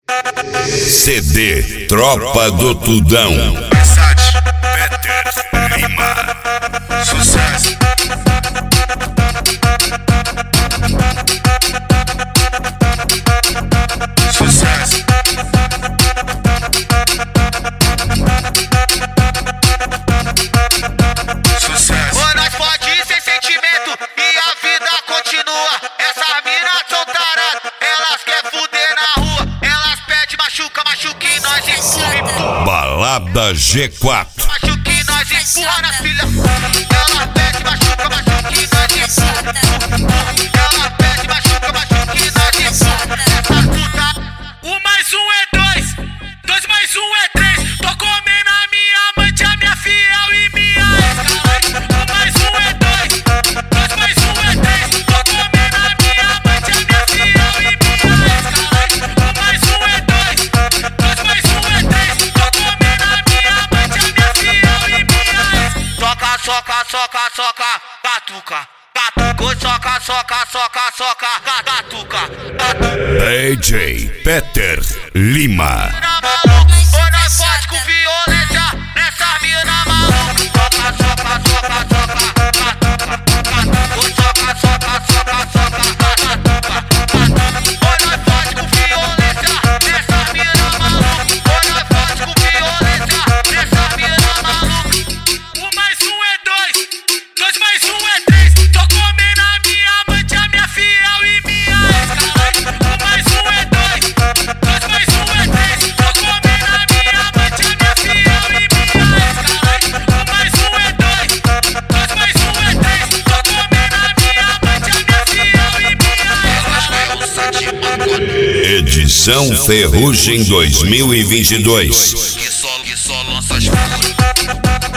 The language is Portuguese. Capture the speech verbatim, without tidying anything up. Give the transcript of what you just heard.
C D Tropa do Tudão. Peter Lima. Sucesso. Sucesso. Sucesso. Ô, nós pode ir sem sentimento e a vida continua. Essas minas são taradas, elas querem fuder na rua. Elas pedem machuca, machuca e nós empurra, empurra. Balada G quatro. Machuca e nós empurra na filha. Elas pedem machuca, machuca e nós empurra, empurra. Elas pedem machuca, machuca e nós empurra. Essa puta. Um mais um é dois, dois mais um é três. Tô comendo a minha amante, a minha fiel e minha ex. Um mais um é dois, dois mais um é três. Tô comendo a minha amante, a minha fiel e minha ex. Um mais um é dois, dois mais um é três. Tô comendo a minha amante, a minha fiel e minha ex. Soca, soca, soca, soca, catuca. Catuca, soca, soca, soca, soca, catuca. D J Peter Lima. Mina maluca, ou nós pode com violência nessa mina maluca. Soca, soca, soca, soca, catuca. Soca, soca, soca, soca, catuca. Ou nós pode com violência nessa mina maluca. Ou nós pode com violência nessa mina maluca. Um mais um é dois, dois mais um é três. Tô comendo a minha amante, a minha fiel e minha ex. Um mais um é dois, dois mais um é três. Tô comendo a minha amante, a minha fiel e minha ex. Um mais um é dois, dois mais um é três. Tô comendo a minha amante, a minha fiel e minha ex. Edição Ferrugem dois mil e vinte e dois. Que só, que só lança as